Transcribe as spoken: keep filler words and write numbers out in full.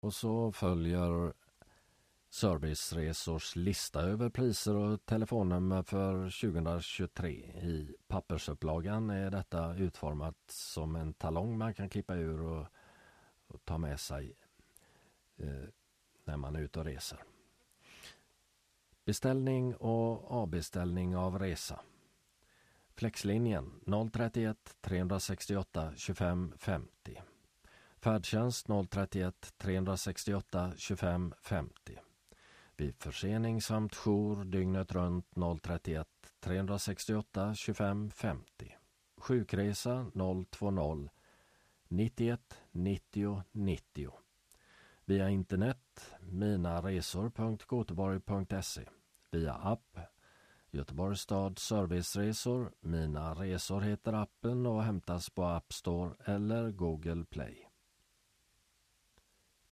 Och så följer Serviceresors lista över priser och telefonnummer för tjugohundratjugotre. I pappersupplagan är detta utformat som en talong man kan klippa ur och, och ta med sig eh, när man är ute och reser. Beställning och avbeställning av resa. Flexlinjen noll trettioett tre sextioåtta tjugofem femtio. Färdtjänst noll trettioett tre sextioåtta tjugofem femtio. Vid försening samt jour dygnet runt noll trettioett tre sextioåtta tjugofem femtio. Sjukresa noll tvåtio nittioett nittio nittio. Via internet minaresor punkt goteborg punkt se. Via app Göteborgs stad serviceresor. Mina resor heter appen och hämtas på App Store eller Google Play.